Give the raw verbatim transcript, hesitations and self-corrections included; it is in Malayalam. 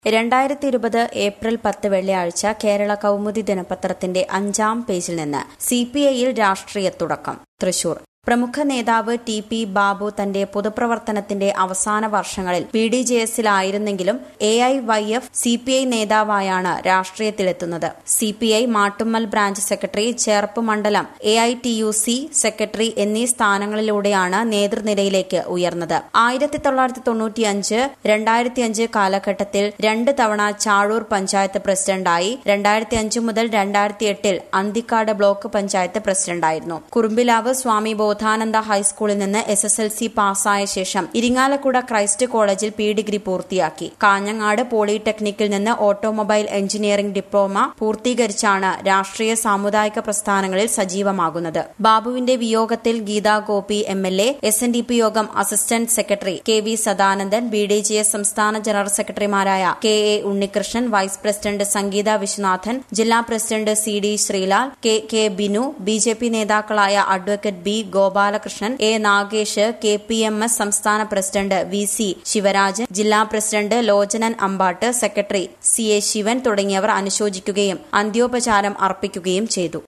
രണ്ടായിരത്തി ഇരുപത് ഏപ്രിൽ പത്ത് വെള്ളിയാഴ്ച കേരള കൗമുദി ദിനപത്രത്തിന്റെ അഞ്ചാം പേജിൽ നിന്ന് സി പി ഐയിൽ രാഷ്ട്രീയ തുടക്കം. തൃശൂർ. പ്രമുഖ നേതാവ് ടി പി ബാബു തന്റെ പൊതുപ്രവർത്തനത്തിന്റെ അവസാന വർഷങ്ങളിൽ ബി ഡി ജെ എസിലായിരുന്നെങ്കിലും A I Y F C P I നേതാവായാണ് രാഷ്ട്രീയത്തിലെത്തുന്നത്. C P I Mattummal branch secretary, Cherpu മണ്ഡലം A I T U C secretary എന്നീ സ്ഥാനങ്ങളിലൂടെയാണ് നേതൃനിരയിലേക്ക് ഉയർന്നത്. ആയിരത്തി തൊള്ളായിരത്തി തൊണ്ണൂറ്റിയഞ്ച് രണ്ടായിരത്തി അഞ്ച് കാലഘട്ടത്തിൽ രണ്ട് തവണ ചാഴൂർ പഞ്ചായത്ത് പ്രസിഡന്റായി. രണ്ടായിരത്തി അഞ്ച് മുതൽ രണ്ടായിരത്തി എട്ടിൽ അന്തിക്കാട് ബ്ലോക്ക് പഞ്ചായത്ത് പ്രസിഡന്റായിരുന്നു. കുറുമ്പിലാവ് സ്വാമി ബോധാനന്ദ ഹൈസ്കൂളിൽ നിന്ന് എസ് എസ് എൽ സി പാസ്സായ ശേഷം ഇരിങ്ങാലക്കുട ക്രൈസ്റ്റ് കോളേജിൽ പി ഡിഗ്രി പൂർത്തിയാക്കി. കാഞ്ഞങ്ങാട് പോളിടെക്നിക്കിൽ നിന്ന് ഓട്ടോമൊബൈൽ എഞ്ചിനീയറിംഗ് ഡിപ്ലോമ പൂർത്തീകരിച്ചാണ് രാഷ്ട്രീയ സാമുദായിക പ്രസ്ഥാനങ്ങളിൽ സജീവമാകുന്നത്. ബാബുവിന്റെ വിയോഗത്തിൽ Geetha Gopi M L A, S N D P Yogam assistant secretary K V Sadanandan, B D J S സംസ്ഥാന ജനറൽ സെക്രട്ടറിമാരായ K A Unnikrishnan, vice president Sangeetha Viswanathan, ജില്ലാ president C D Sreelal, K K Binu, B J P നേതാക്കളായ advocate B Gopalakrishnan, A Nagesh, K P M S സംസ്ഥാന പ്രസിഡന്റ് വി സി ശിവരാജൻ, ജില്ലാ president Lochanan Ambatt, secretary C A Sivan തുടങ്ങിയവർ അനുശോചിക്കുകയും അന്ത്യോപചാരം അർപ്പിക്കുകയും ചെയ്തു.